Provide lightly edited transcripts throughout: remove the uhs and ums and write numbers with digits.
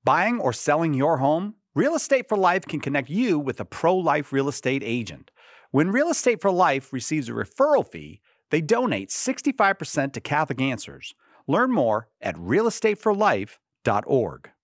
Buying or selling your home? Real Estate for Life can connect you with a pro-life real estate agent. When Real Estate for Life receives a referral fee, they donate 65% to Catholic Answers. Learn more at realestateforlife.org.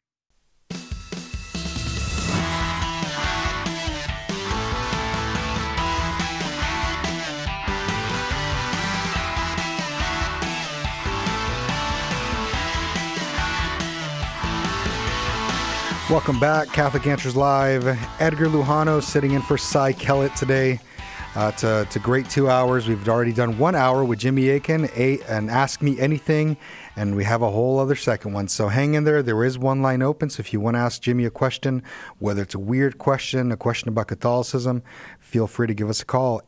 Welcome back, Catholic Answers Live. Edgar Lujano sitting in for Cy Kellett today. It's a great 2 hours. We've already done 1 hour with Jimmy Akin and Ask Me Anything, and we have a whole other second one. So hang in there. There is one line open, so if you want to ask Jimmy a question, whether it's a weird question, a question about Catholicism, feel free to give us a call,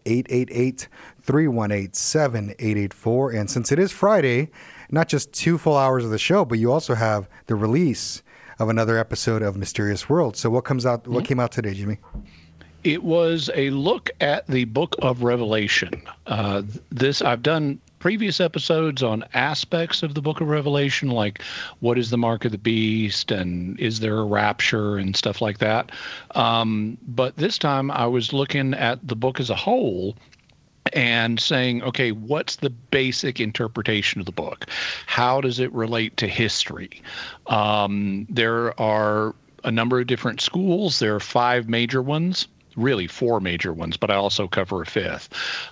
888-318-7884. And since it is Friday, not just 2 full hours of the show, but you also have the release of another episode of Mysterious World. So what comes out? What came out today, Jimmy? It was a look at the Book of Revelation. I've done previous episodes on aspects of the Book of Revelation, like what is the mark of the beast and is there a rapture and stuff like that. But this time I was looking at the book as a whole and saying, okay, what's the basic interpretation of the book? How does it relate to history? There are a number of different schools. There are 5 major ones, really 4 major ones, but I also cover a 5th,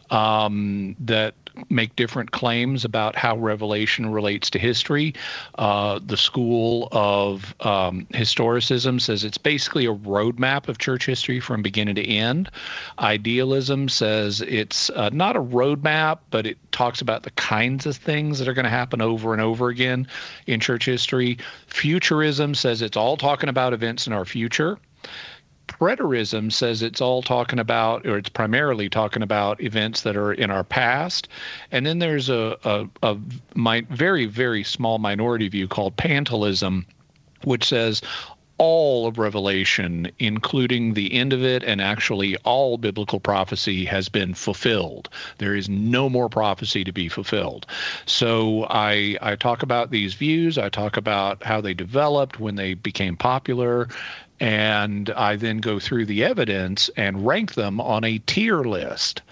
that make different claims about how Revelation relates to history. The school of historicism says it's basically a roadmap of church history from beginning to end. Idealism says it's not a roadmap, but it talks about the kinds of things that are going to happen over and over again in church history. Futurism says it's all talking about events in our future. Preterism says it's all talking about, or it's primarily talking about events that are in our past. And then there's a very, very small minority view called Pantelism, which says all of Revelation, including the end of it, and actually all biblical prophecy has been fulfilled. There is no more prophecy to be fulfilled. So I talk about these views. I talk about how they developed, when they became popular, and I then go through the evidence and rank them on a tier list,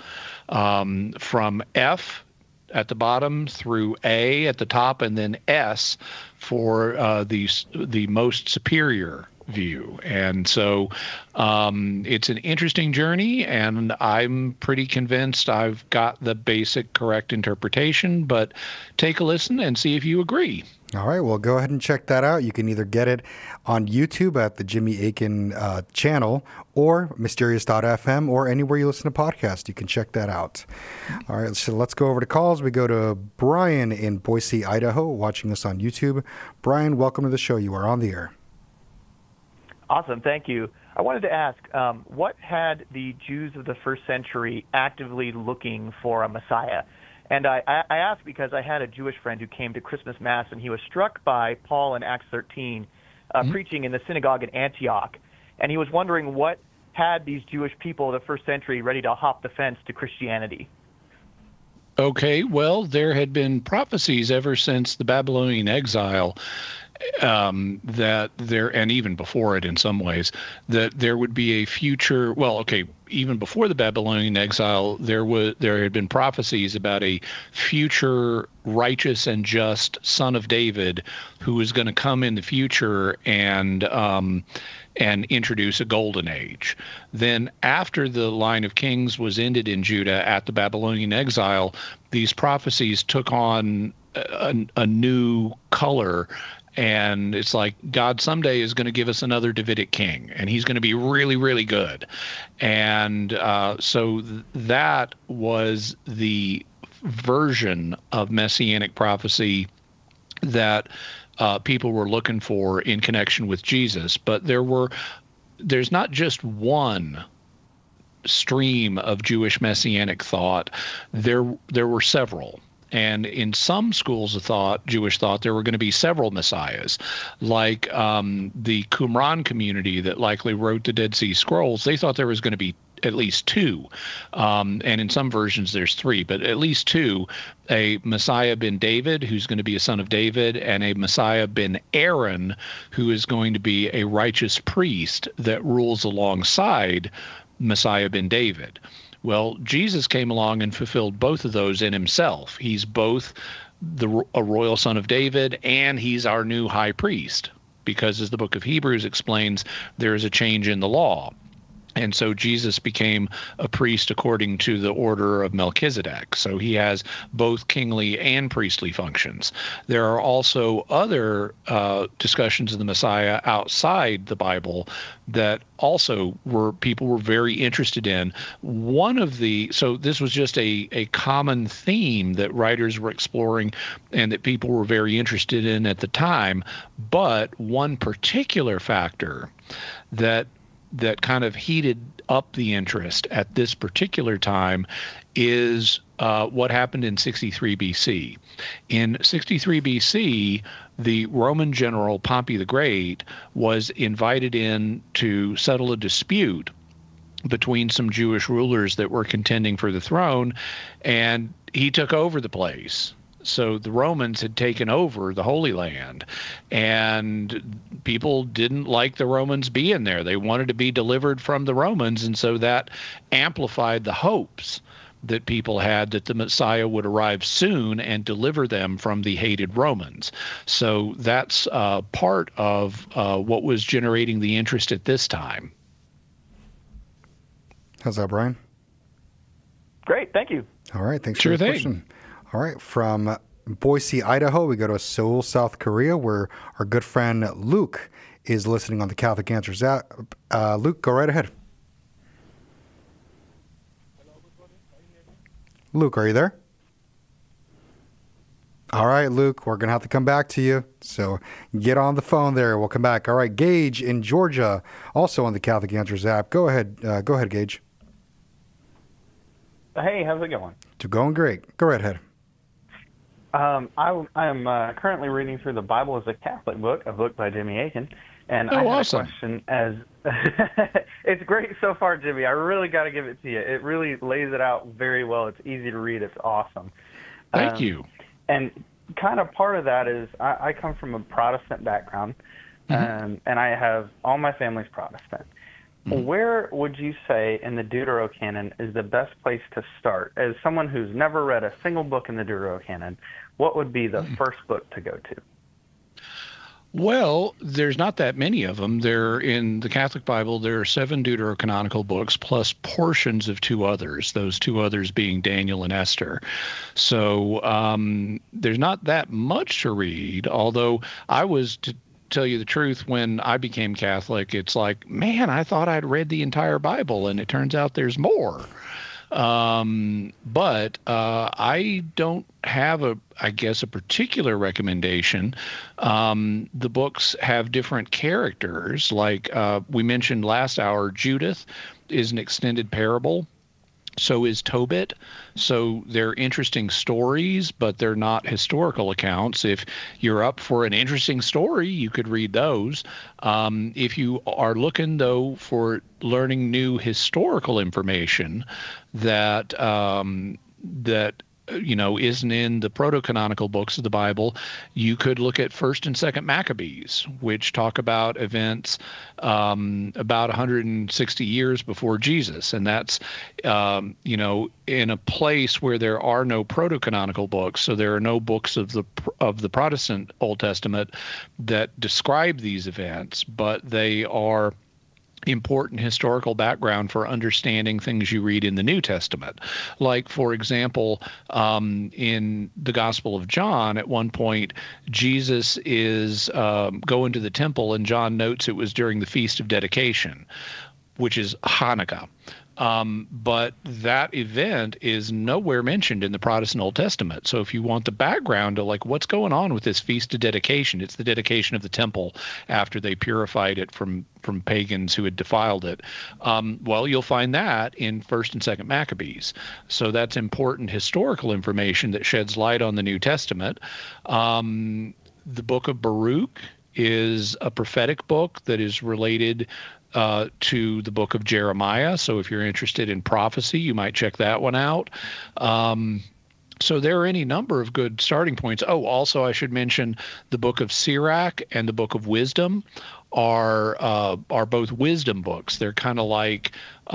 from F at the bottom through A at the top, and then S for the most superior view. And so it's an interesting journey, and I'm pretty convinced I've got the basic correct interpretation, but take a listen and see if you agree. All right, well, go ahead and check that out. You can either get it on YouTube at the Jimmy Akin channel, or Mysterious.fm, or anywhere you listen to podcasts. You can check that out. All right, so let's go over to calls. We go to Brian in Boise, Idaho, watching us on YouTube. Brian, welcome to the show. You are on the air. Awesome, thank you. I wanted to ask, what had the Jews of the first century actively looking for a Messiah? And I asked because I had a Jewish friend who came to Christmas Mass, and he was struck by Paul in Acts 13 preaching in the synagogue in Antioch. And he was wondering what had these Jewish people of the first century ready to hop the fence to Christianity. Okay, well, there had been prophecies ever since the Babylonian exile, that there, and even before it in some ways, that there would be a future, even before the Babylonian exile, there had been prophecies about a future righteous and just son of David who was going to come in the future and introduce a golden age. Then after the line of kings was ended in Judah at the Babylonian exile, these prophecies took on a new color. And it's like God someday is going to give us another Davidic king, and he's going to be really, really good. And so that was the version of messianic prophecy that people were looking for in connection with Jesus. But there's not just one stream of Jewish messianic thought. There were several. And in some schools of thought, Jewish thought, there were going to be several messiahs, like the Qumran community that likely wrote the Dead Sea Scrolls. They thought there was going to be at least two, and in some versions there's three, but at least two: a Messiah ben David, who's going to be a son of David, and a Messiah ben Aaron, who is going to be a righteous priest that rules alongside Messiah ben David. Well, Jesus came along and fulfilled both of those in himself. He's both a royal son of David, and he's our new high priest, because as the book of Hebrews explains, there is a change in the law. And so Jesus became a priest according to the order of Melchizedek. So he has both kingly and priestly functions. There are also other discussions of the Messiah outside the Bible that also people were very interested in. So this was just a common theme that writers were exploring and that people were very interested in at the time. But one particular factor that kind of heated up the interest at this particular time is what happened in 63 BC. In 63 BC, the Roman general Pompey the Great was invited in to settle a dispute between some Jewish rulers that were contending for the throne, and he took over the place. So the Romans had taken over the Holy Land, and people didn't like the Romans being there. They wanted to be delivered from the Romans, and so that amplified the hopes that people had that the Messiah would arrive soon and deliver them from the hated Romans. So that's part of what was generating the interest at this time. How's that, Brian? Great, thank you. All right, thanks Sure for your thing. question. All right, from Boise, Idaho, we go to Seoul, South Korea, where our good friend Luke is listening on the Catholic Answers app. Luke, go right ahead. Luke, are you there? All right, Luke, we're going to have to come back to you. So get on the phone there. We'll come back. All right, Gage in Georgia, also on the Catholic Answers app. Go ahead, Gage. Hey, how's it going? It's going great. Go right ahead. I am currently reading through the Bible as a Catholic book, a book by Jimmy Akin, and Oh, I have awesome. a question. As it's great so far, Jimmy. I really got to give it to you. It really lays it out very well. It's easy to read. It's awesome. Thank you. And kind of part of that is I come from a Protestant background, and I have all my family's Protestant. Where would you say in the Deuterocanon is the best place to start? As someone who's never read a single book in the Deuterocanon, what would be the first book to go to? Well, there's not that many of them. In the Catholic Bible, there are 7 deuterocanonical books plus portions of 2 others, those 2 others being Daniel and Esther. So there's not that much to read, although I was, to tell you the truth, when I became Catholic, it's like, man, I thought I'd read the entire Bible, and it turns out there's more. But I don't have a particular recommendation. The books have different characters. Like we mentioned last hour, Judith is an extended parable. So is Tobit. So they're interesting stories, but they're not historical accounts. If you're up for an interesting story, you could read those. If you are looking, though, for learning new historical information that isn't in the proto-canonical books of the Bible, you could look at 1st and 2nd Maccabees, which talk about events about 160 years before Jesus. And that's, in a place where there are no proto-canonical books, so there are no books of the Protestant Old Testament that describe these events, but they are important historical background for understanding things you read in the New Testament. Like, for example, in the Gospel of John, at one point, Jesus is going to the temple, and John notes it was during the Feast of Dedication, which is Hanukkah. But that event is nowhere mentioned in the Protestant Old Testament. So if you want the background to what's going on with this Feast of Dedication, it's the dedication of the temple after they purified it from pagans who had defiled it. You'll find that in 1st and 2nd Maccabees. So that's important historical information that sheds light on the New Testament. The book of Baruch is a prophetic book that is related to the book of Jeremiah. So if you're interested in prophecy, you might check that one out. So there are any number of good starting points. Oh, also I should mention the book of Sirach and the book of Wisdom are both wisdom books. They're kind of like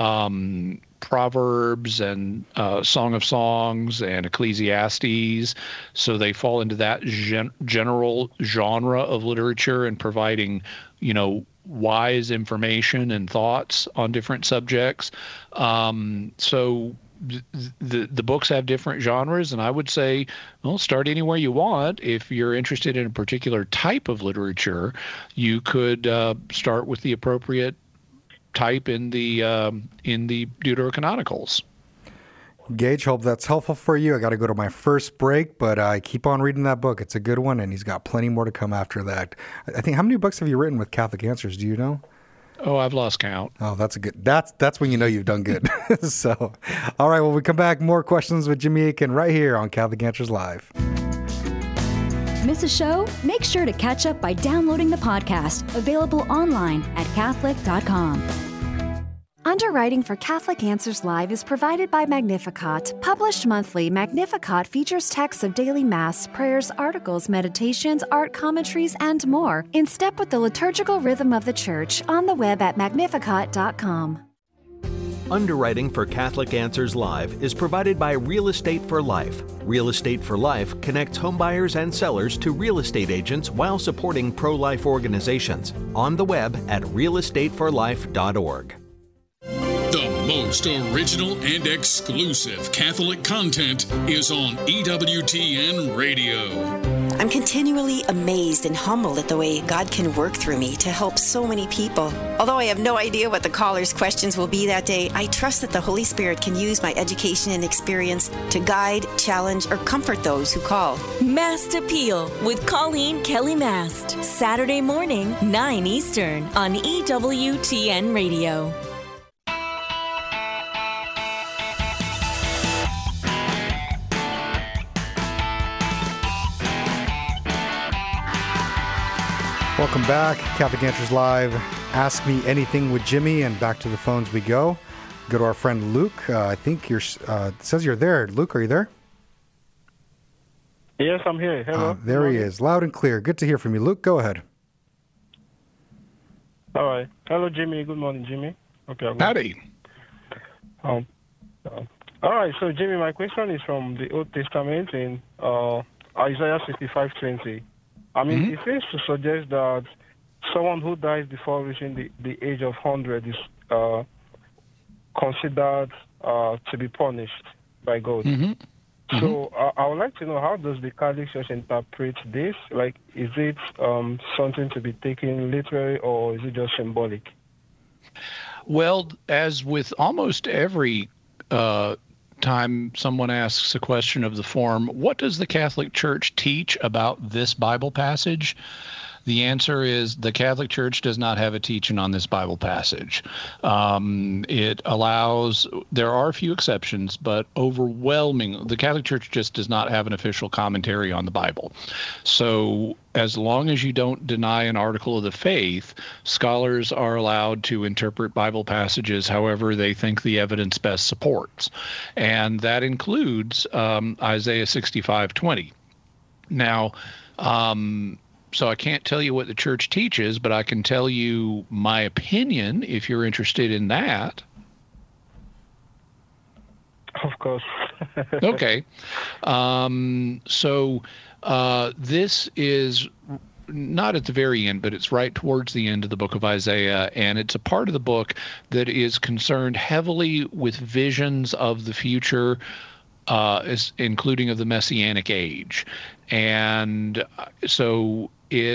Proverbs and Song of Songs and Ecclesiastes. So they fall into that general genre of literature and providing, wise information and thoughts on different subjects. So the books have different genres, and I would say, well, start anywhere you want. If you're interested in a particular type of literature, you could start with the appropriate type in the Deuterocanonicals. Gage, hope that's helpful for you. I got to go to my first break, but I keep on reading that book. It's a good one, and he's got plenty more to come after that. I think, how many books have you written with Catholic Answers? Do you know? Oh, I've lost count. Oh, that's a good. That's when you know you've done good. So, all right. When we come back, more questions with Jimmy Akin right here on Catholic Answers Live. Miss a show? Make sure to catch up by downloading the podcast, available online at Catholic.com. Underwriting for Catholic Answers Live is provided by Magnificat. Published monthly, Magnificat features texts of daily Mass, prayers, articles, meditations, art commentaries, and more, in step with the liturgical rhythm of the Church, on the web at Magnificat.com. Underwriting for Catholic Answers Live is provided by Real Estate for Life. Real Estate for Life connects homebuyers and sellers to real estate agents while supporting pro-life organizations. On the web at realestateforlife.org. The most original and exclusive Catholic content is on EWTN Radio. I'm continually amazed and humbled at the way God can work through me to help so many people. Although I have no idea what the callers' questions will be that day, I trust that the Holy Spirit can use my education and experience to guide, challenge, or comfort those who call. Mast Appeal with Colleen Kelly Mast. Saturday morning, 9 Eastern on EWTN Radio. Welcome back. Catholic Answers Live. Ask Me Anything with Jimmy, and back to the phones we go. Go to our friend Luke. I think it says you're there. Luke, are you there? Yes, I'm here. Hello. There he is. Loud and clear. Good to hear from you. Luke, go ahead. All right. Hello, Jimmy. Good morning, Jimmy. Okay. Howdy. All right. So, Jimmy, my question is from the Old Testament in Isaiah 65:20. It seems to suggest that someone who dies before reaching the age of 100 is considered to be punished by God. So I would like to know, how does the Catholic Church interpret this? Like, is it something to be taken literally, or is it just symbolic? Well, as with almost every time someone asks a question of the form, what does the Catholic Church teach about this Bible passage? The answer is the Catholic Church does not have a teaching on this Bible passage. It allows, there are a few exceptions, but the Catholic Church just does not have an official commentary on the Bible. So as long as you don't deny an article of the faith, scholars are allowed to interpret Bible passages however they think the evidence best supports. And that includes Isaiah 65:20. Now, so I can't tell you what the church teaches, but I can tell you my opinion if you're interested in that. Of course. Okay. So this is not at the very end, but it's right towards the end of the book of Isaiah, and it's a part of the book that is concerned heavily with visions of the future, including of the Messianic age. And so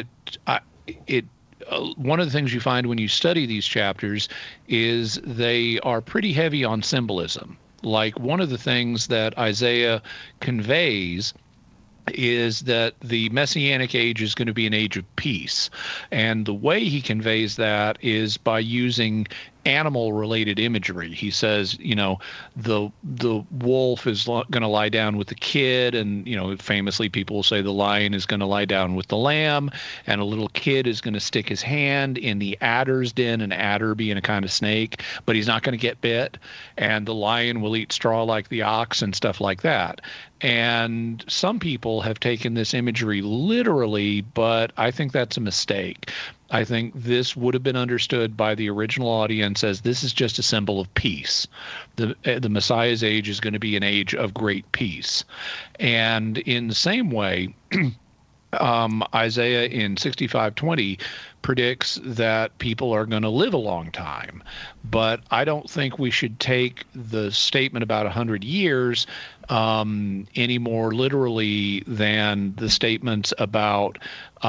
one of the things you find when you study these chapters is they are pretty heavy on symbolism. Like, one of the things that Isaiah conveys is that the Messianic age is going to be an age of peace. And the way he conveys that is by using animal-related imagery. He says, the wolf is going to lie down with the kid, and famously people will say the lion is going to lie down with the lamb, and a little kid is going to stick his hand in the adder's den, an adder being a kind of snake, but he's not going to get bit, and the lion will eat straw like the ox and stuff like that. And some people have taken this imagery literally, but I think that's a mistake. I think this would have been understood by the original audience as this is just a symbol of peace. The Messiah's age is going to be an age of great peace. And in the same way, Isaiah in 65:20 predicts that people are going to live a long time. But I don't think we should take the statement about 100 years any more literally than the statements about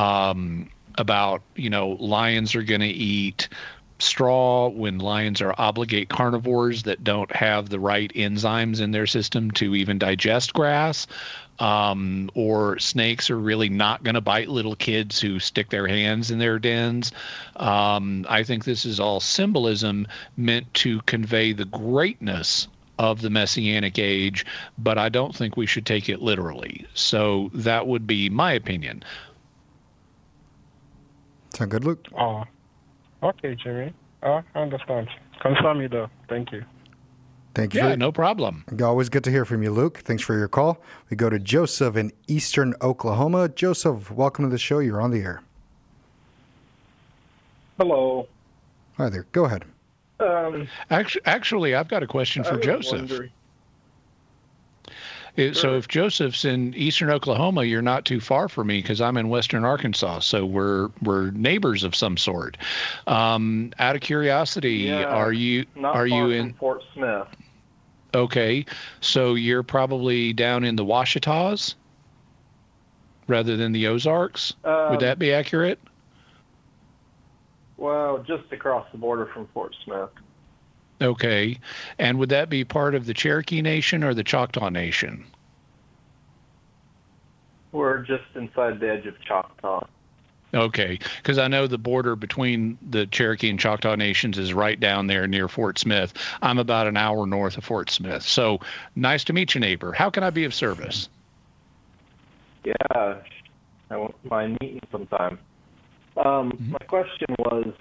lions are going to eat straw when lions are obligate carnivores that don't have the right enzymes in their system to even digest grass. Or snakes are really not going to bite little kids who stick their hands in their dens. I think this is all symbolism meant to convey the greatness of the Messianic age, but I don't think we should take it literally. So that would be my opinion. Sound good, Luke? Okay, Jimmy. I understand. Confirm me though. Thank you. Thank you. Yeah, no problem. Always good to hear from you, Luke. Thanks for your call. We go to Joseph in eastern Oklahoma. Joseph, welcome to the show. You're on the air. Hello. Hi there. Go ahead. Actually, I've got a question for Joseph. So if Joseph's in eastern Oklahoma, you're not too far from me because I'm in western Arkansas, so we're neighbors of some sort. Out of curiosity, are you in Fort Smith? Okay, so you're probably down in the Ouachitas rather than the Ozarks. Would that be accurate? Well, just across the border from Fort Smith. Okay. And would that be part of the Cherokee Nation or the Choctaw Nation? We're just inside the edge of Choctaw. Okay. Because I know the border between the Cherokee and Choctaw Nations is right down there near Fort Smith. I'm about an hour north of Fort Smith. So nice to meet you, neighbor. How can I be of service? Yeah, I won't mind meeting sometime. My question was,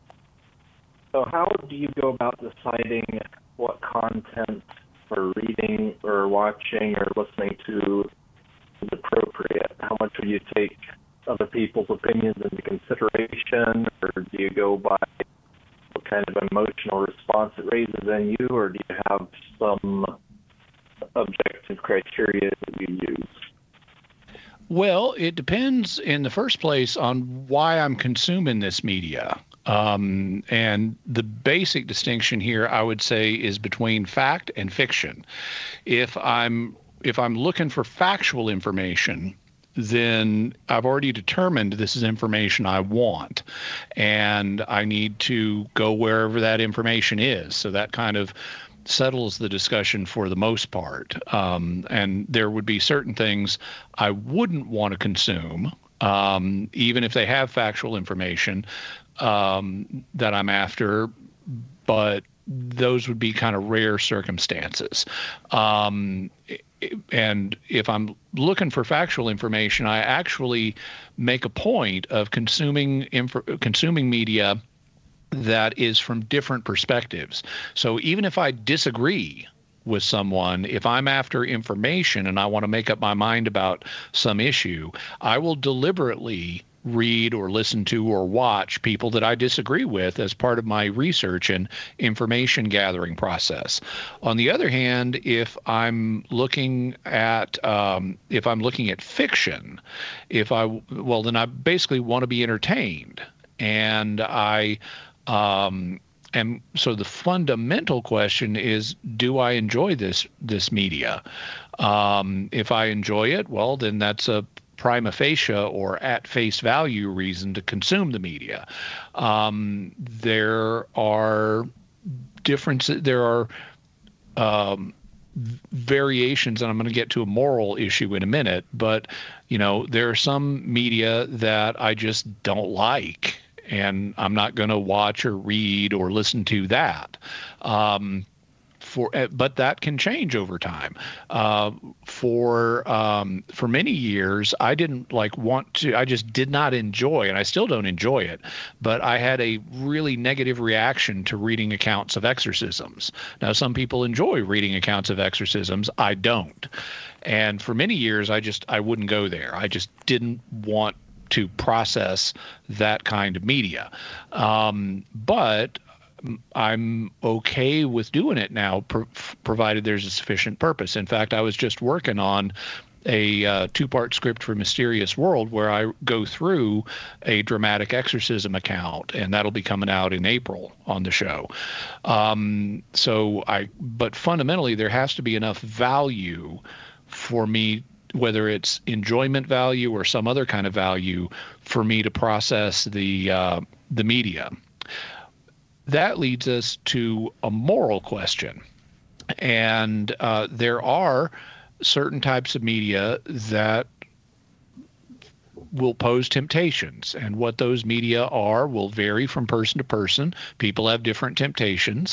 so how do you go about deciding what content for reading or watching or listening to is appropriate? How much do you take other people's opinions into consideration, or do you go by what kind of emotional response it raises in you, or do you have some objective criteria that you use? Well, it depends in the first place on why I'm consuming this media. And the basic distinction here, I would say, is between fact and fiction. If I'm looking for factual information, then I've already determined this is information I want, and I need to go wherever that information is. So that kind of settles the discussion for the most part. And there would be certain things I wouldn't want to consume, even if they have factual information that I'm after, but those would be kind of rare circumstances. And if I'm looking for factual information, I actually make a point of consuming media that is from different perspectives. So even if I disagree with someone, if I'm after information and I want to make up my mind about some issue, I will deliberately read or listen to or watch people that I disagree with as part of my research and information gathering process. On the other hand, if I'm looking at fiction, then I basically want to be entertained, and and so the fundamental question is, do I enjoy this media? If I enjoy it, well, then that's a prima facie or at face value reason to consume the media. There are differences. There are variations, and I'm going to get to a moral issue in a minute. But there are some media that I just don't like. and I'm not going to watch or read or listen to that. But that can change over time. For many years, I didn't want to. I just did not enjoy, and I still don't enjoy it. But I had a really negative reaction to reading accounts of exorcisms. Now, some people enjoy reading accounts of exorcisms. I don't. And for many years, I wouldn't go there. I just didn't want to process that kind of media. But I'm okay with doing it now, provided there's a sufficient purpose. In fact, I was just working on a 2-part script for Mysterious World where I go through a dramatic exorcism account, and that'll be coming out in April on the show. But fundamentally, there has to be enough value for me, whether it's enjoyment value or some other kind of value, for me to process the media. That leads us to a moral question. And there are certain types of media that will pose temptations. And what those media are will vary from person to person. People have different temptations.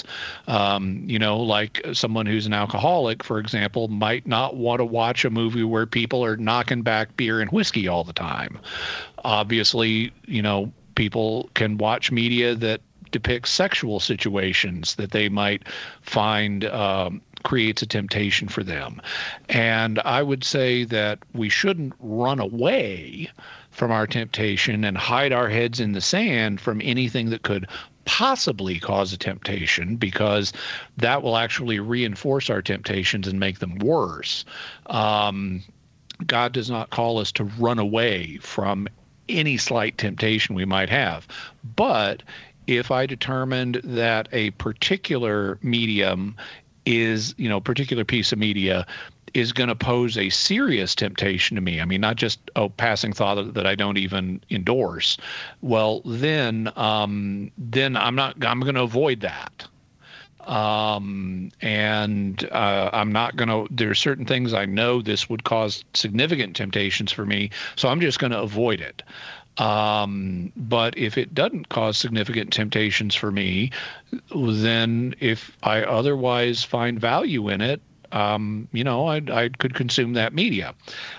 Like someone who's an alcoholic, for example, might not want to watch a movie where people are knocking back beer and whiskey all the time. Obviously, people can watch media that depicts sexual situations that they might find creates a temptation for them. And I would say that we shouldn't run away from our temptation and hide our heads in the sand from anything that could possibly cause a temptation, because that will actually reinforce our temptations and make them worse. God does not call us to run away from any slight temptation we might have. But if I determined that a particular medium is, particular piece of media is going to pose a serious temptation to me, I mean, not just a passing thought that I don't even endorse, well, then I'm going to avoid that. I'm not going to, there are certain things I know this would cause significant temptations for me, so I'm just going to avoid it. But if it doesn't cause significant temptations for me, then if I otherwise find value in it, I could consume that media.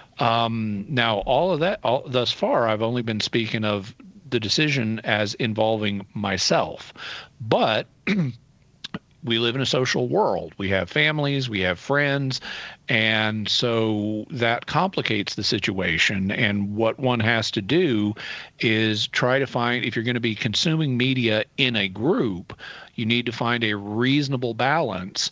Now, all of that, thus far, I've only been speaking of the decision as involving myself. But we live in a social world. We have families, we have friends, and so that complicates the situation. And what one has to do is try to find, if you're going to be consuming media in a group, you need to find a reasonable balance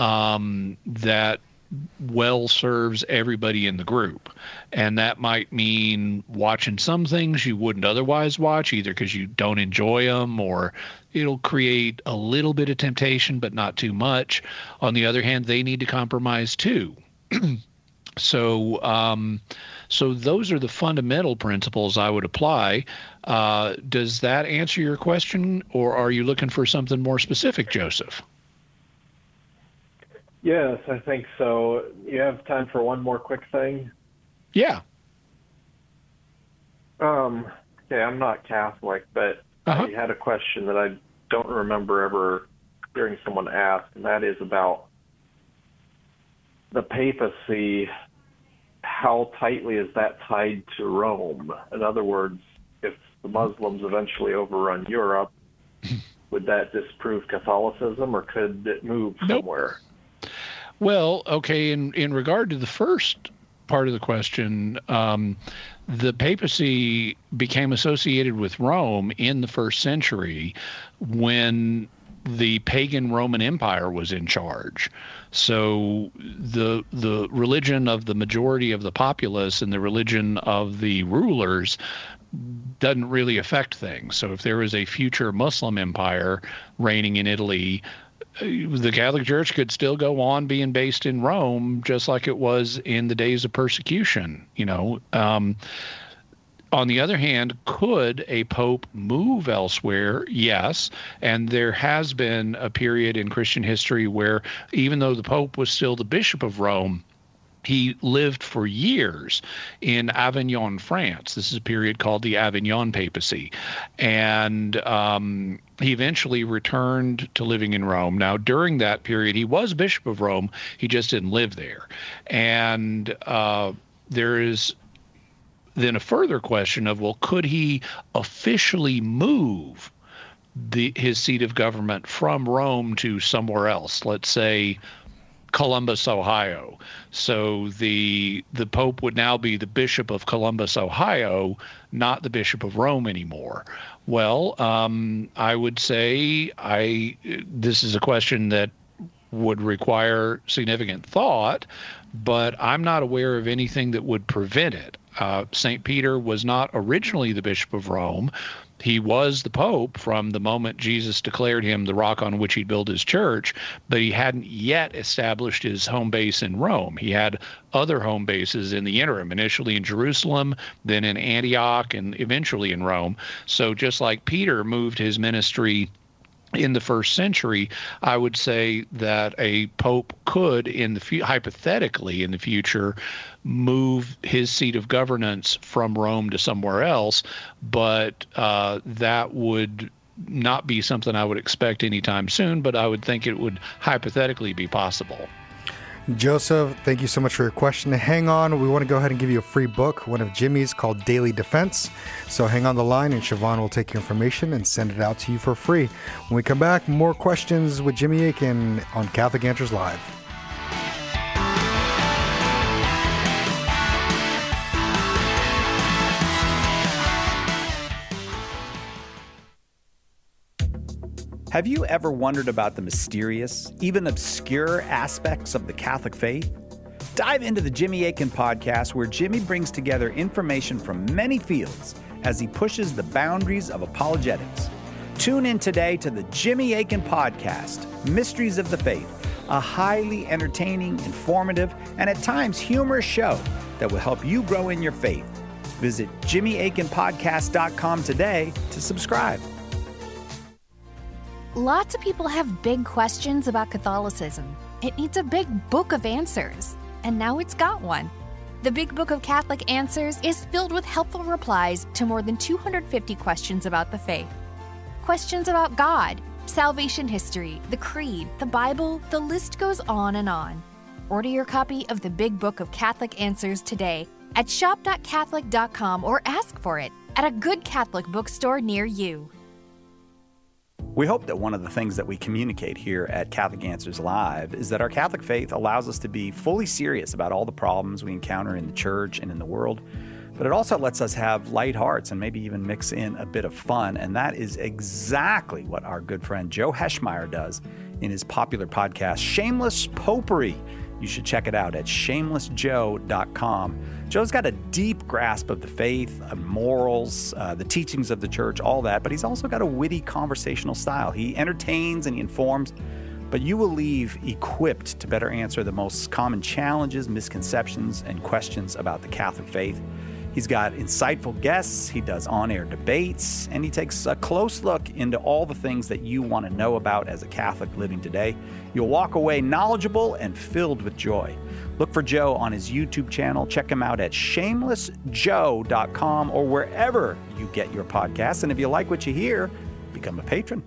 that well serves everybody in the group. And that might mean watching some things you wouldn't otherwise watch, either because you don't enjoy them or it'll create a little bit of temptation, but not too much. On the other hand, they need to compromise too. So those are the fundamental principles I would apply. Does that answer your question, or are you looking for something more specific, Joseph? Yes, I think so. You have time for one more quick thing? Yeah. Okay, I'm not Catholic, but I had a question that I don't remember ever hearing someone ask, and that is about the papacy. How tightly is that tied to Rome? In other words, if the Muslims eventually overrun Europe, would that disprove Catholicism, or could it move somewhere? Well, okay, in regard to the first part of the question, the papacy became associated with Rome in the first century when the pagan Roman Empire was in charge. So the religion of the majority of the populace and the religion of the rulers doesn't really affect things. So if there was a future Muslim empire reigning in Italy, the Catholic Church could still go on being based in Rome, just like it was in the days of persecution, On the other hand, could a pope move elsewhere? Yes. And there has been a period in Christian history where, even though the pope was still the bishop of Rome, he lived for years in Avignon, France. This is a period called the Avignon Papacy. And he eventually returned to living in Rome. Now, during that period, he was Bishop of Rome. He just didn't live there. And there is then a further question of, well, could he officially move his seat of government from Rome to somewhere else? Let's say Columbus, Ohio. So the Pope would now be the Bishop of Columbus, Ohio, not the Bishop of Rome anymore. Well, I would say this is a question that would require significant thought, but I'm not aware of anything that would prevent it. St. Peter was not originally the Bishop of Rome. He was the Pope from the moment Jesus declared him the rock on which he'd build his church, but he hadn't yet established his home base in Rome. He had other home bases in the interim, initially in Jerusalem, then in Antioch, and eventually in Rome. So just like Peter moved his ministry in the first century, I would say that a pope could, hypothetically in the future, move his seat of governance from Rome to somewhere else, but that would not be something I would expect anytime soon, but I would think it would hypothetically be possible. Joseph, thank you so much for your question. Hang on. We want to go ahead and give you a free book, one of Jimmy's, called Daily Defense. So hang on the line, and Siobhan will take your information and send it out to you for free. When we come back, more questions with Jimmy Akin on Catholic Answers Live. Have you ever wondered about the mysterious, even obscure aspects of the Catholic faith? Dive into the Jimmy Akin podcast, where Jimmy brings together information from many fields as he pushes the boundaries of apologetics. Tune in today to the Jimmy Akin podcast, Mysteries of the Faith, a highly entertaining, informative, and at times humorous show that will help you grow in your faith. Visit JimmyAkinPodcast.com today to subscribe. Lots of people have big questions about Catholicism. It needs a big book of answers, and now it's got one. The Big Book of Catholic Answers is filled with helpful replies to more than 250 questions about the faith. Questions about God, salvation history, the Creed, the Bible, the list goes on and on. Order your copy of the Big Book of Catholic Answers today at shop.catholic.com or ask for it at a good Catholic bookstore near you. We hope that one of the things that we communicate here at Catholic Answers Live is that our Catholic faith allows us to be fully serious about all the problems we encounter in the church and in the world, but it also lets us have light hearts and maybe even mix in a bit of fun, and that is exactly what our good friend Joe Heschmeyer does in his popular podcast, Shameless Popery. You should check it out at shamelessjoe.com. Joe's got a deep grasp of the faith, morals, the teachings of the church, all that, but he's also got a witty conversational style. He entertains and he informs, but you will leave equipped to better answer the most common challenges, misconceptions, and questions about the Catholic faith. He's got insightful guests, he does on-air debates, and he takes a close look into all the things that you want to know about as a Catholic living today. You'll walk away knowledgeable and filled with joy. Look for Joe on his YouTube channel. Check him out at shamelessjoe.com or wherever you get your podcasts. And if you like what you hear, become a patron.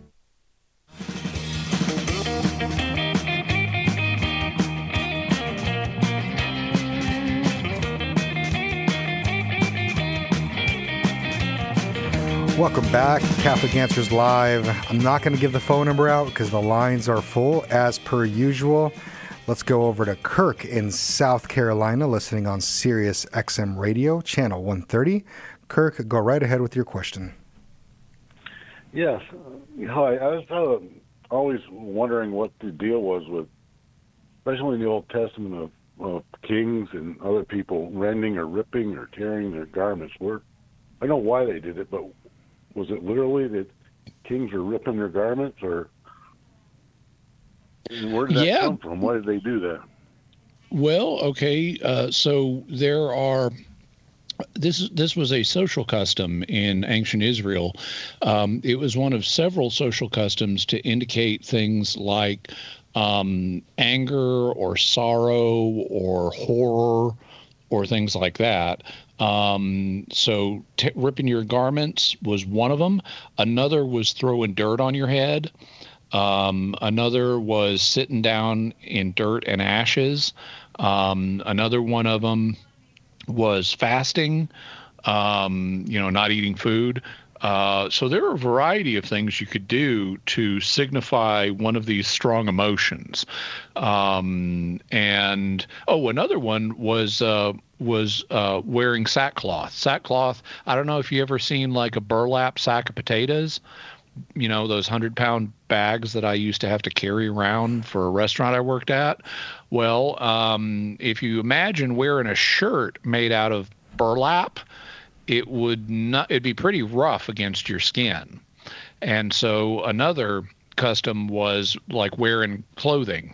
Welcome back, Catholic Answers Live. I'm not going to give the phone number out because the lines are full as per usual. Let's go over to Kirk in South Carolina, listening on Sirius XM Radio, channel 130. Kirk, go right ahead with your question. Yes. Hi. I was always wondering what the deal was with, especially in the Old Testament, of kings and other people rending or ripping or tearing their garments. I know why they did it, but was it literally that kings were ripping their garments, or where did that come from? Why did they do that? Well, okay, so there are This was a social custom in ancient Israel. It was one of several social customs to indicate things like anger or sorrow or horror or things like that. So ripping your garments was one of them. Another was throwing dirt on your head. Another was sitting down in dirt and ashes. Another one of them was fasting, not eating food. So there are a variety of things you could do to signify one of these strong emotions. Another one was wearing sackcloth. Sackcloth, I don't know if you ever seen like a burlap sack of potatoes, those 100-pound bags that I used to have to carry around for a restaurant I worked at. Well, if you imagine wearing a shirt made out of burlap, it'd be pretty rough against your skin. And so another custom was like wearing clothing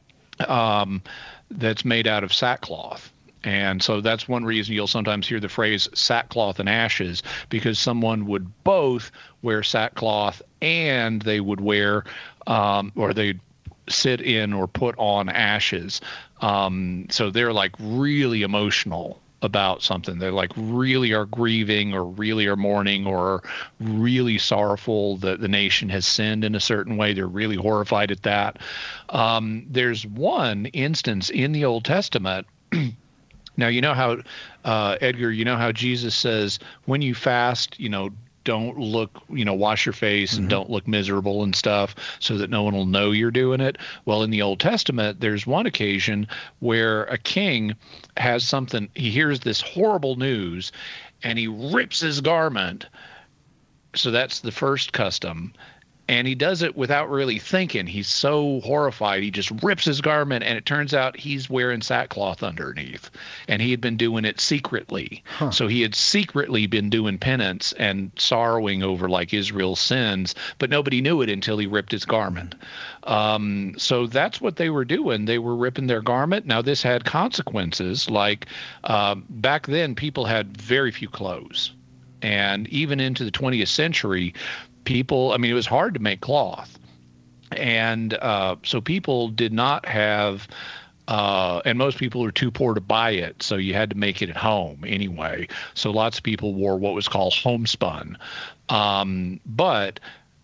that's made out of sackcloth. And so that's one reason you'll sometimes hear the phrase sackcloth and ashes, because someone would both wear sackcloth and they would wear or they'd sit in or put on ashes. So they're like really emotional about something. They like really are grieving or really are mourning or really sorrowful that the nation has sinned in a certain way. They're really horrified at that. There's one instance in the Old Testament. Now, you know how, Edgar, how Jesus says, when you fast, don't look, wash your face and don't look miserable and stuff so that no one will know you're doing it. Well, in the Old Testament, there's one occasion where a king has something, he hears this horrible news and he rips his garment. So that's the first custom. And he does it without really thinking. He's so horrified. He just rips his garment, and it turns out he's wearing sackcloth underneath. And he had been doing it secretly. So he had secretly been doing penance and sorrowing over like Israel's sins, but nobody knew it until he ripped his garment. So that's what they were doing. They were ripping their garment. Now, this had consequences. Like back then, people had very few clothes. And even into the 20th century, it was hard to make cloth. And so people did not have, and most people are too poor to buy it, so you had to make it at home anyway. So lots of people wore what was called homespun. But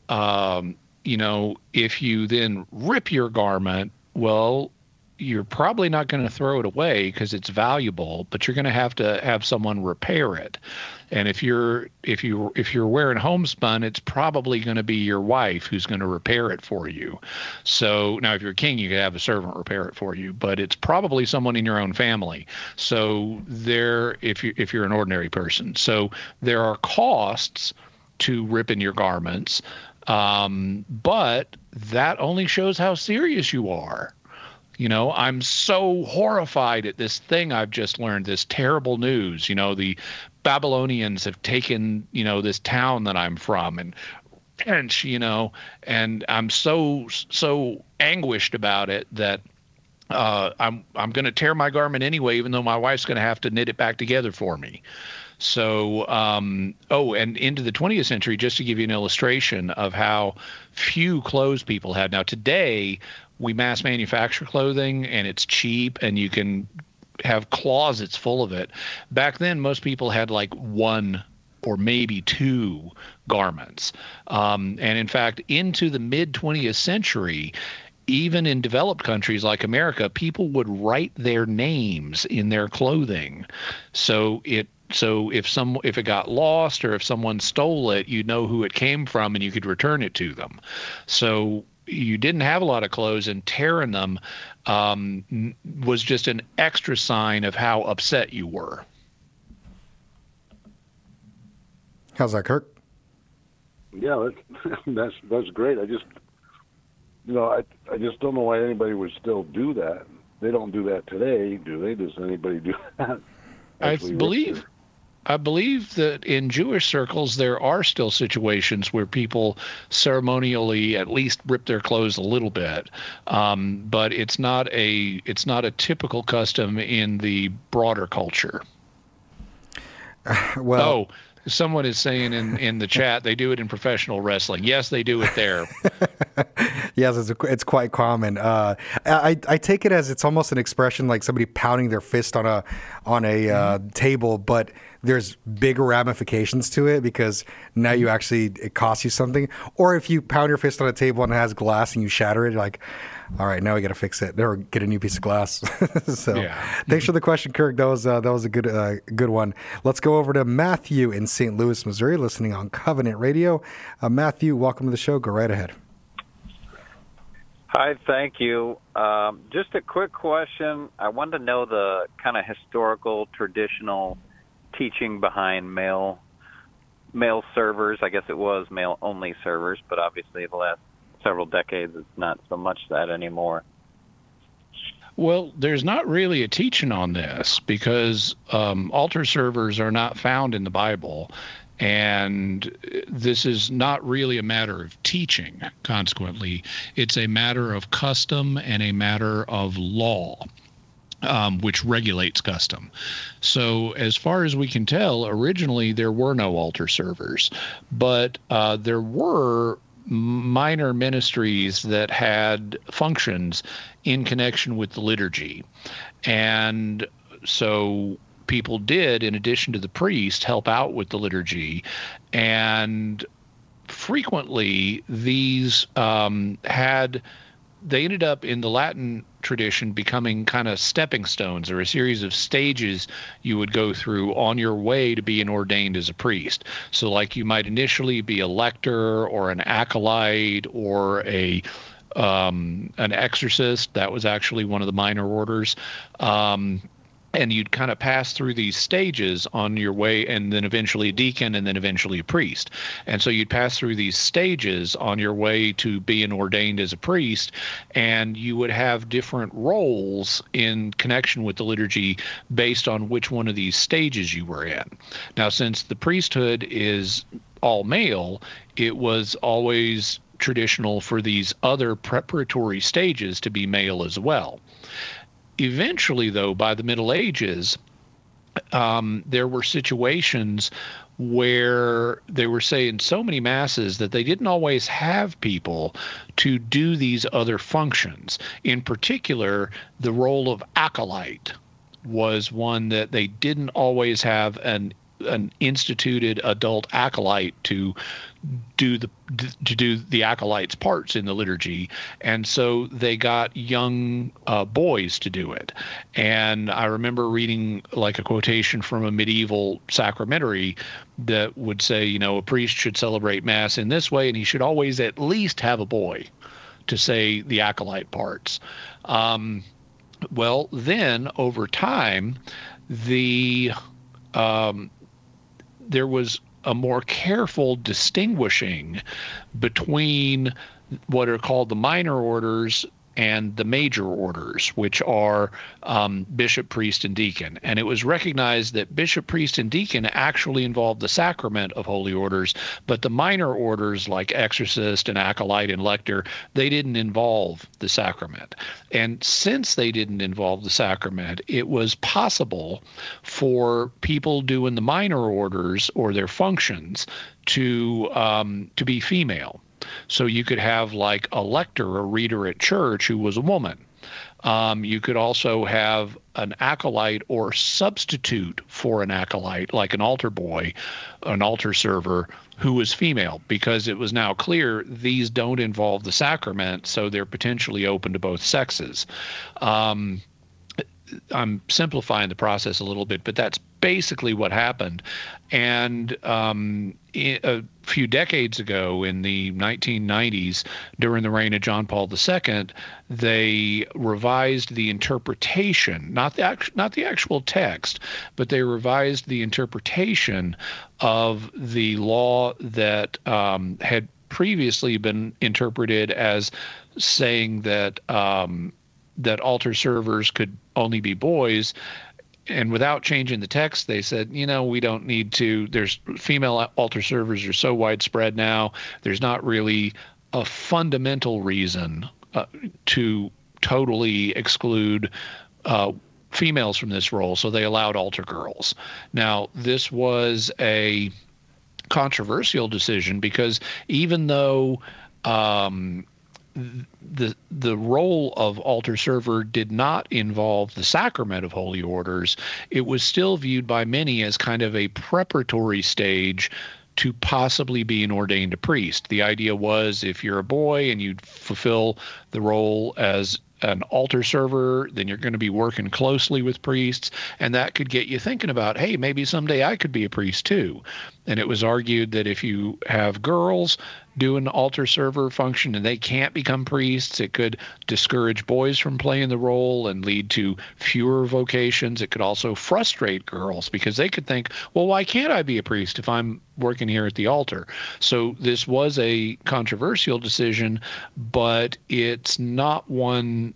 if you then rip your garment, well, you're probably not going to throw it away because it's valuable, but you're going to have someone repair it. And if you're wearing homespun, it's probably going to be your wife who's going to repair it for you. So now if you're a king, you could have a servant repair it for you, but it's probably someone in your own family. So if you're an ordinary person. So there are costs to ripping your garments, but that only shows how serious you are. I'm so horrified at this thing I've just learned, this terrible news. The Babylonians have taken, this town that I'm from and I'm so anguished about it that I'm going to tear my garment anyway, even though my wife's going to have to knit it back together for me. So, and into the 20th century, just to give you an illustration of how few clothes people had. Now, today, we mass manufacture clothing, and it's cheap, and you can have closets full of it. Back then, most people had like one or maybe two garments. And in fact, into the mid-20th century, even in developed countries like America, people would write their names in their clothing. So if it got lost or if someone stole it, you know who it came from and you could return it to them. So you didn't have a lot of clothes, and tearing them was just an extra sign of how upset you were. How's that, Kirk? Yeah, that's great. I just don't know why anybody would still do that. They don't do that today, do they? Does anybody do that? I believe that in Jewish circles there are still situations where people ceremonially at least rip their clothes a little bit, but it's not a typical custom in the broader culture. Well, someone is saying in the chat they do it in professional wrestling. Yes, they do it there. Yes, it's quite common. I take it as it's almost an expression like somebody pounding their fist on a table, but there's bigger ramifications to it because now it costs you something. Or if you pound your fist on a table and it has glass and you shatter it, you're like, all right, now we got to fix it or get a new piece of glass. So thanks for the question, Kirk. That was a good one. Let's go over to Matthew in St. Louis, Missouri, listening on Covenant Radio. Matthew, welcome to the show. Go right ahead. Hi, thank you. Just a quick question. I wanted to know the kind of historical, traditional teaching behind male servers. I guess it was male-only servers, but obviously the last several decades it's not so much that anymore. Well, there's not really a teaching on this because altar servers are not found in the Bible. And this is not really a matter of teaching, consequently. It's a matter of custom and a matter of law, which regulates custom. So as far as we can tell, originally there were no altar servers, but there were minor ministries that had functions in connection with the liturgy. And so people did, in addition to the priest, help out with the liturgy. And frequently these they ended up in the Latin tradition becoming kind of stepping stones or a series of stages you would go through on your way to being ordained as a priest. So like you might initially be a lector or an acolyte or an exorcist. That was actually one of the minor orders. And you'd kind of pass through these stages on your way, and then eventually a deacon, and then eventually a priest. And so you'd pass through these stages on your way to being ordained as a priest, and you would have different roles in connection with the liturgy based on which one of these stages you were in. Now, since the priesthood is all male, it was always traditional for these other preparatory stages to be male as well. Eventually, though, by the Middle Ages, there were situations where they were saying so many masses that they didn't always have people to do these other functions. In particular, the role of acolyte was one that they didn't always have an instituted adult acolyte to do the acolyte's parts in the liturgy, and so they got young boys to do it. And I remember reading like a quotation from a medieval sacramentary that would say, a priest should celebrate Mass in this way, and he should always at least have a boy to say the acolyte parts. Well, then over time, there was a more careful distinguishing between what are called the minor orders and the major orders, which are bishop, priest, and deacon. And it was recognized that bishop, priest, and deacon actually involved the sacrament of holy orders, but the minor orders like exorcist and acolyte and lector, they didn't involve the sacrament. And since they didn't involve the sacrament, it was possible for people doing the minor orders or their functions to be female. So you could have like a lector, a reader at church who was a woman. You could also have an acolyte or substitute for an acolyte, like an altar boy, an altar server, who was female, because it was now clear these don't involve the sacrament, so they're potentially open to both sexes. I'm simplifying the process a little bit, but that's basically what happened. And a few decades ago, in the 1990s, during the reign of John Paul II, they revised the interpretation, not the actual text, but they revised the interpretation of the law that had previously been interpreted as saying that that altar servers could only be boys. And without changing the text, they said, we don't need to. There's female altar servers are so widespread now. There's not really a fundamental reason to totally exclude females from this role, so they allowed altar girls. Now, this was a controversial decision because even though the role of altar server did not involve the sacrament of holy orders, it was still viewed by many as kind of a preparatory stage to possibly being ordained a priest. The idea was if you're a boy and you fulfill the role as an altar server, then you're going to be working closely with priests, and that could get you thinking about, hey, maybe someday I could be a priest too. And it was argued that if you have girls do an altar server function and they can't become priests, it could discourage boys from playing the role and lead to fewer vocations. It could also frustrate girls because they could think, well, why can't I be a priest if I'm working here at the altar? So this was a controversial decision, but it's not one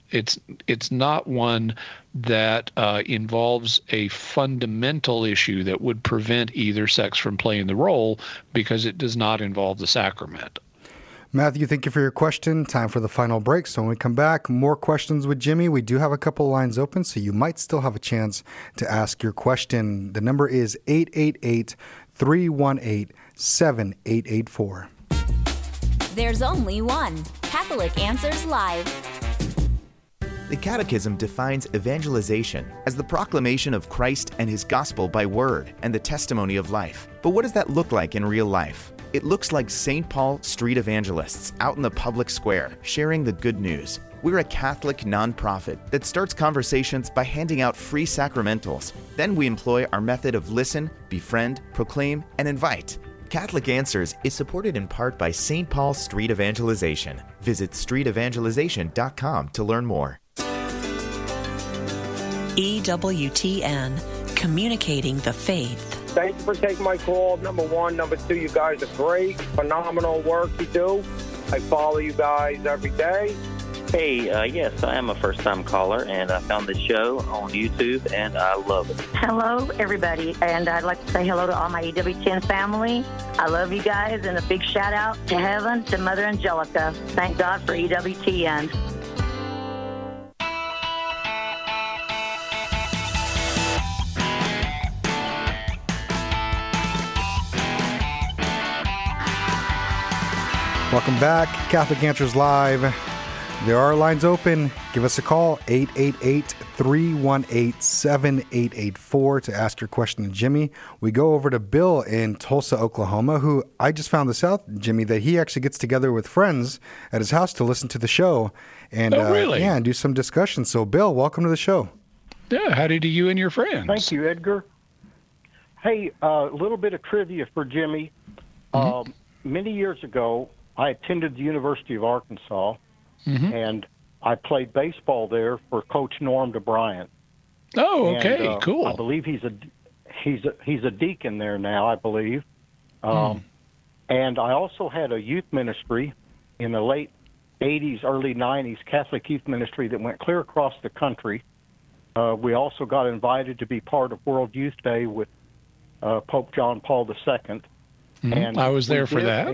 that involves a fundamental issue that would prevent either sex from playing the role because it does not involve the sacrament. Matthew, thank you for your question. Time for the final break. So when we come back, more questions with Jimmy. We do have a couple lines open, so you might still have a chance to ask your question. The number is 888-318-7884. There's only one Catholic Answers Live. The Catechism defines evangelization as the proclamation of Christ and His gospel by word and the testimony of life. But what does that look like in real life? It looks like St. Paul street evangelists out in the public square sharing the good news. We're a Catholic nonprofit that starts conversations by handing out free sacramentals. Then we employ our method of listen, befriend, proclaim, and invite. Catholic Answers is supported in part by St. Paul Street Evangelization. Visit streetevangelization.com to learn more. EWTN, communicating the faith. Thank you for taking my call. Number one. Number two, you guys are great. Phenomenal work you do. I follow you guys every day. Hey, yes, I am a first-time caller, and I found the show on YouTube, and I love it. Hello, everybody, and I'd like to say hello to all my EWTN family. I love you guys, and a big shout-out to heaven, to Mother Angelica. Thank God for EWTN. Welcome back. Catholic Answers Live. There are lines open. Give us a call, 888-318-7884 to ask your question to Jimmy. We go over to Bill in Tulsa, Oklahoma, who I just found this out, Jimmy, that he actually gets together with friends at his house to listen to the show and really? And do some discussion. So, Bill, welcome to the show. Yeah, how did you and your friends? Thank you, Edgar. Hey, a little bit of trivia for Jimmy. Many years ago, I attended the University of Arkansas, and I played baseball there for Coach Norm DeBryant. Oh, okay, and, cool. I believe he's a deacon there now, I believe. And I also had a youth ministry in the late 80s, early 90s, Catholic youth ministry that went clear across the country. We also got invited to be part of World Youth Day with Pope John Paul II. And I was there for that.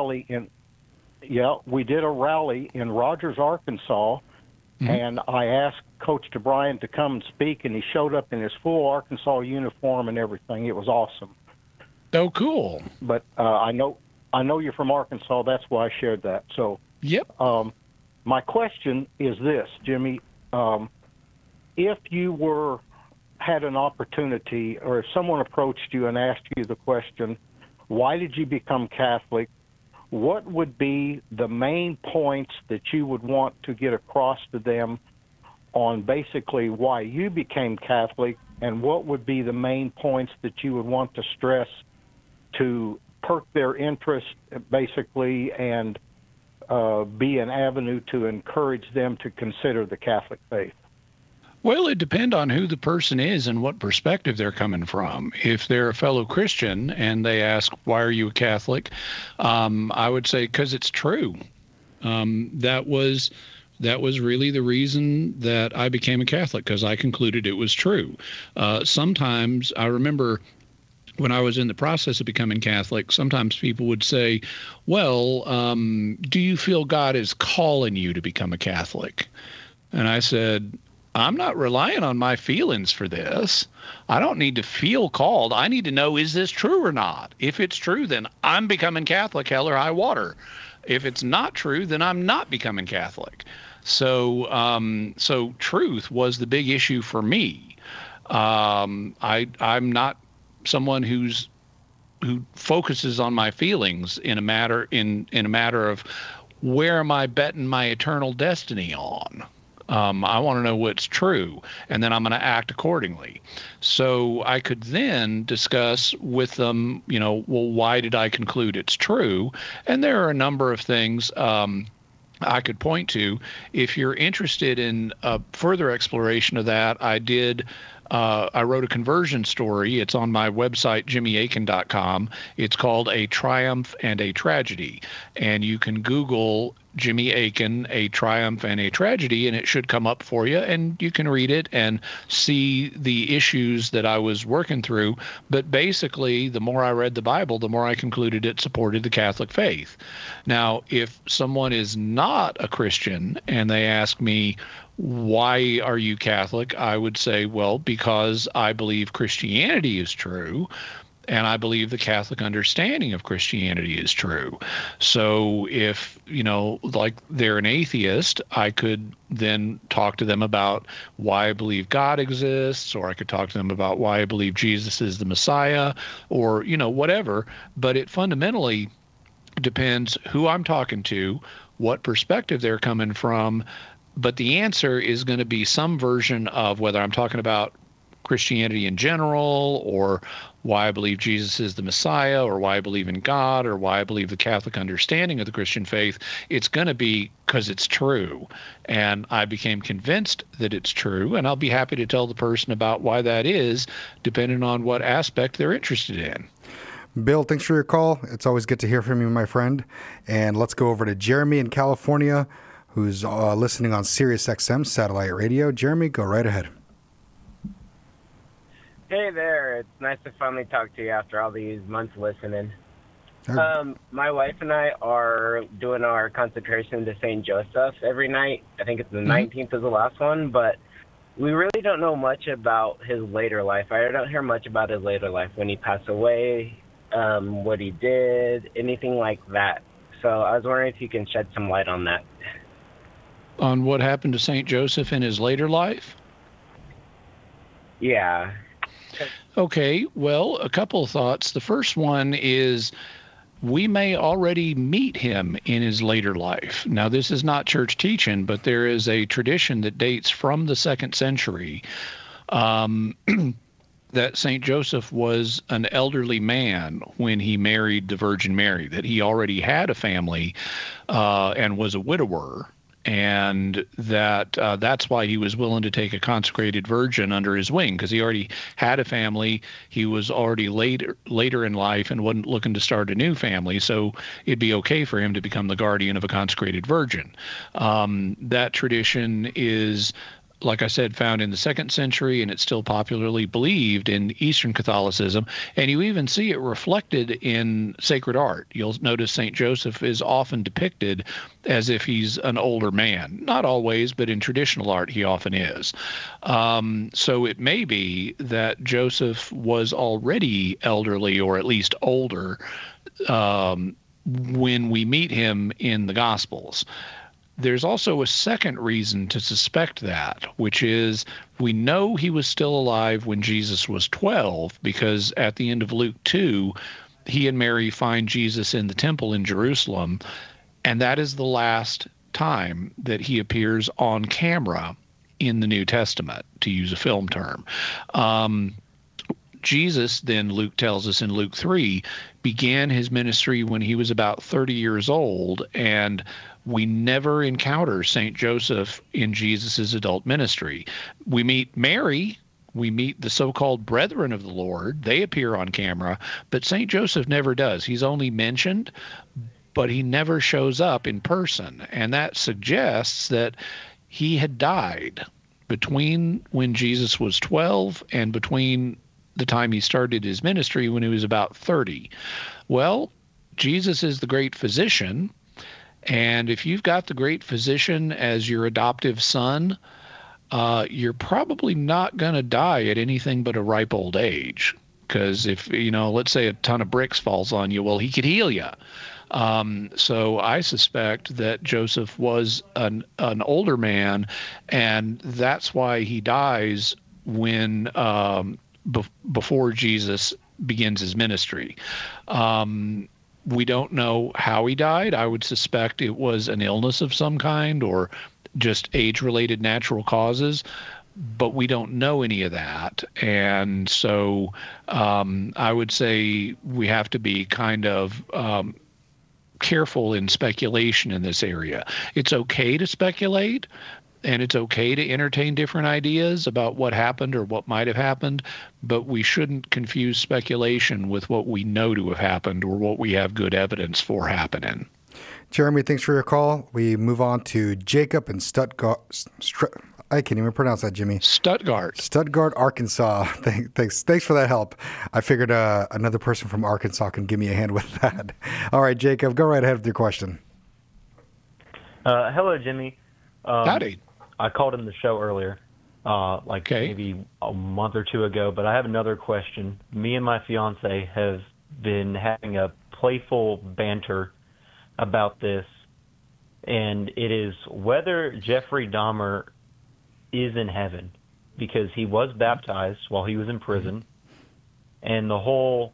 We did a rally in Rogers, Arkansas, and I asked Coach DeBryant to come and speak, and he showed up in his full Arkansas uniform and everything. It was awesome. Oh, cool. But I know you're from Arkansas. That's why I shared that. So, my question is this, Jimmy. If you had an opportunity, or if someone approached you and asked you the question, why did you become Catholic? What would be the main points that you would want to get across to them on basically why you became Catholic, and what would be the main points that you would want to stress to perk their interest, basically, and be an avenue to encourage them to consider the Catholic faith? Well, it depends on who the person is and what perspective they're coming from. If they're a fellow Christian and they ask, why are you a Catholic? I would say, because it's true. That was really the reason that I became a Catholic, because I concluded it was true. Sometimes I remember when I was in the process of becoming Catholic, sometimes people would say, well, do you feel God is calling you to become a Catholic? And I said, I'm not relying on my feelings for this. I don't need to feel called. I need to know, is this true or not? If it's true, then I'm becoming Catholic, hell or high water. If it's not true, then I'm not becoming Catholic. So truth was the big issue for me. I'm not someone who focuses on my feelings in a matter of where am I betting my eternal destiny on. I want to know what's true, and then I'm going to act accordingly. So I could then discuss with them, well, why did I conclude it's true? And there are a number of things I could point to. If you're interested in further exploration of that, I wrote a conversion story. It's on my website, jimmyakin.com. It's called A Triumph and a Tragedy. And you can Google Jimmy Akin, A Triumph and a Tragedy, and it should come up for you. And you can read it and see the issues that I was working through. But basically, the more I read the Bible, the more I concluded it supported the Catholic faith. Now, if someone is not a Christian and they ask me, why are you Catholic? I would say, well, because I believe Christianity is true, and I believe the Catholic understanding of Christianity is true. So if, like they're an atheist, I could then talk to them about why I believe God exists, or I could talk to them about why I believe Jesus is the Messiah, or, whatever. But it fundamentally depends who I'm talking to, what perspective they're coming from. But the answer is going to be some version of whether I'm talking about Christianity in general, or why I believe Jesus is the Messiah, or why I believe in God, or why I believe the Catholic understanding of the Christian faith. It's going to be because it's true. And I became convinced that it's true, and I'll be happy to tell the person about why that is, depending on what aspect they're interested in. Bill, thanks for your call. It's always good to hear from you, my friend. And let's go over to Jeremy in California, who's listening on Sirius XM satellite radio. Jeremy, go right ahead. Hey there. It's nice to finally talk to you after all these months listening. My wife and I are doing our consecration to St. Joseph every night. I think it's the 19th is the last one, but we really don't know much about his later life. I don't hear much about his later life, when he passed away, what he did, anything like that. So I was wondering if you can shed some light on that. On what happened to St. Joseph in his later life? Yeah. Okay, well, a couple of thoughts. The first one is we may already meet him in his later life. Now, this is not church teaching, but there is a tradition that dates from the 2nd century that St. Joseph was an elderly man when he married the Virgin Mary, that he already had a family and was a widower. And that's why he was willing to take a consecrated virgin under his wing, because he already had a family. He was already later in life and wasn't looking to start a new family, so it'd be okay for him to become the guardian of a consecrated virgin. That tradition is, like I said, found in the 2nd century, and it's still popularly believed in Eastern Catholicism. And you even see it reflected in sacred art. You'll notice St. Joseph is often depicted as if he's an older man. Not always, but in traditional art, he often is. So it may be that Joseph was already elderly, or at least older, when we meet him in the Gospels. There's also a second reason to suspect that, which is we know he was still alive when Jesus was 12, because at the end of Luke 2, he and Mary find Jesus in the temple in Jerusalem, and that is the last time that he appears on camera in the New Testament, to use a film term. Jesus, then Luke tells us in Luke 3, began his ministry when he was about 30 years old, and we never encounter St. Joseph in Jesus's adult ministry. We meet Mary, we meet the so-called brethren of the Lord. They appear on camera, but St. Joseph never does. He's only mentioned, but he never shows up in person. And that suggests that he had died between when Jesus was 12 and between the time he started his ministry when he was about 30. Well, Jesus is the great physician. And if you've got the great physician as your adoptive son, you're probably not going to die at anything but a ripe old age. Because if, let's say a ton of bricks falls on you, well, he could heal you. So I suspect that Joseph was an older man, and that's why he dies when before Jesus begins his ministry. We don't know how he died. I would suspect it was an illness of some kind or just age-related natural causes, but we don't know any of that. And so I would say we have to be kind of careful in speculation in this area. It's okay to speculate, and it's okay to entertain different ideas about what happened or what might have happened, but we shouldn't confuse speculation with what we know to have happened or what we have good evidence for happening. Jeremy, thanks for your call. We move on to Jacob in Stuttgart. I can't even pronounce that, Jimmy. Stuttgart, Arkansas. Thanks for that help. I figured another person from Arkansas can give me a hand with that. All right, Jacob, go right ahead with your question. Hello, Jimmy. Howdy. I called in the show earlier, maybe a month or two ago, but I have another question. Me and my fiance have been having a playful banter about this, and it is whether Jeffrey Dahmer is in heaven, because he was baptized while he was in prison, and the whole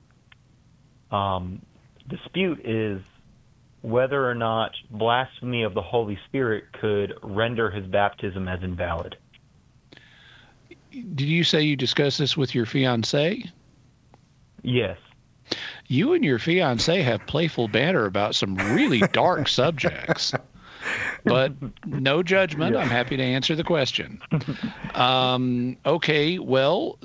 dispute is whether or not blasphemy of the Holy Spirit could render his baptism as invalid. Did you say you discussed this with your fiance? Yes. You and your fiance have playful banter about some really dark subjects. But no judgment. Yeah. I'm happy to answer the question. Okay, well,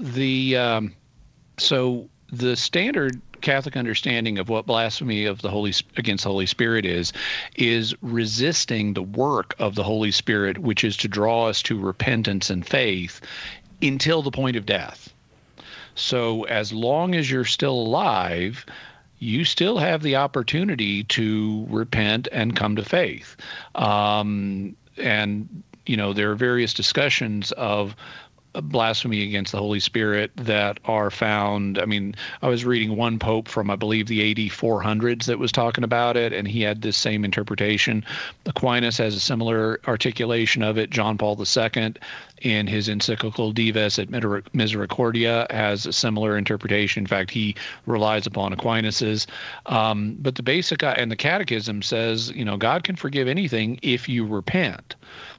so the standard Catholic understanding of what blasphemy of against the Holy Spirit is resisting the work of the Holy Spirit, which is to draw us to repentance and faith until the point of death. So as long as you're still alive, you still have the opportunity to repent and come to faith. And, there are various discussions of blasphemy against the Holy Spirit that are found. I mean, I was reading one pope from, I believe, the AD 400s that was talking about it, and he had this same interpretation. Aquinas has a similar articulation of it. John Paul II, in his encyclical Dives et Misericordia, has a similar interpretation. In fact, he relies upon Aquinas's. But the basic, and the Catechism says, God can forgive anything if you repent.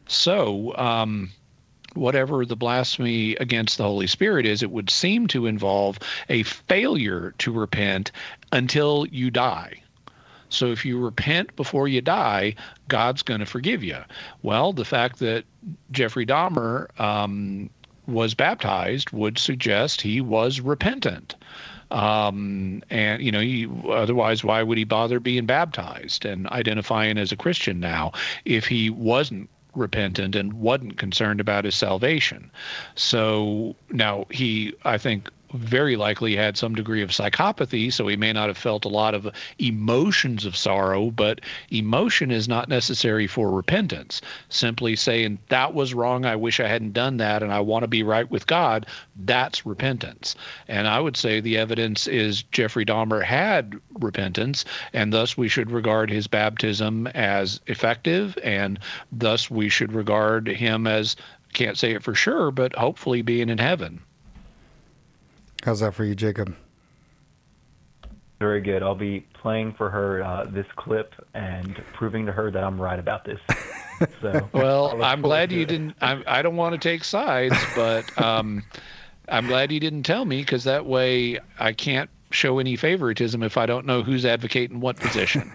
So, whatever the blasphemy against the Holy Spirit is, it would seem to involve a failure to repent until you die. So if you repent before you die, God's going to forgive you. Well, the fact that Jeffrey Dahmer was baptized would suggest he was repentant. And, otherwise, why would he bother being baptized and identifying as a Christian now if he wasn't repentant and wasn't concerned about his salvation? So now I think, very likely had some degree of psychopathy, so he may not have felt a lot of emotions of sorrow, but emotion is not necessary for repentance. Simply saying, that was wrong, I wish I hadn't done that, and I want to be right with God, that's repentance. And I would say the evidence is Jeffrey Dahmer had repentance, and thus we should regard his baptism as effective, and thus we should regard him as, can't say it for sure, but hopefully being in heaven. How's that for you, Jacob? Very good. I'll be playing for her this clip and proving to her that I'm right about this. So, well, I'm glad you didn't. I don't want to take sides, but I'm glad you didn't tell me, because that way I can't show any favoritism if I don't know who's advocating what position.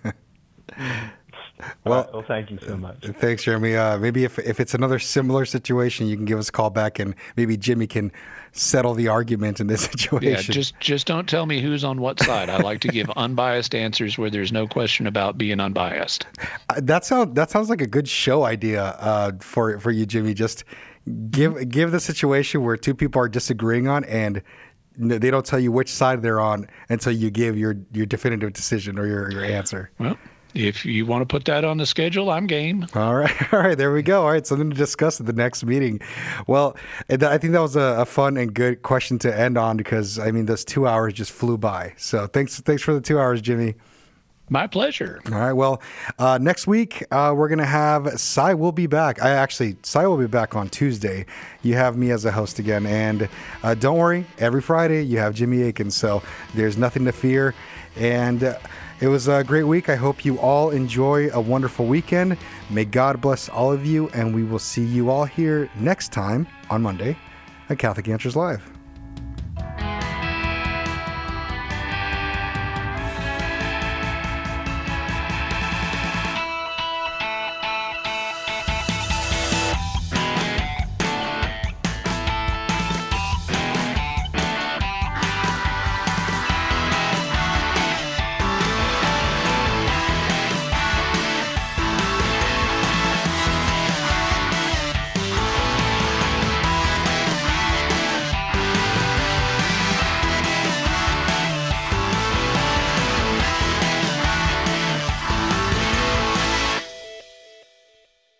Well, thank you so much. Thanks, Jeremy. Maybe if it's another similar situation, you can give us a call back, and maybe Jimmy can settle the argument in this situation. Yeah, just don't tell me who's on what side. I like to give unbiased answers where there's no question about being unbiased. That sounds like a good show idea for you, Jimmy. Just give the situation where two people are disagreeing on, and they don't tell you which side they're on until you give your definitive decision or your answer. Well, if you want to put that on the schedule, I'm game. All right, there we go. All right, something to discuss at the next meeting. Well, I think that was a fun and good question to end on because, I mean, those 2 hours just flew by. So thanks for the 2 hours, Jimmy. My pleasure. All right. Well, next week, we're going to have Cy will be back. Cy will be back on Tuesday. You have me as a host again. And don't worry, every Friday you have Jimmy Akin. So there's nothing to fear. And it was a great week. I hope you all enjoy a wonderful weekend. May God bless all of you. And we will see you all here next time on Monday at Catholic Answers Live.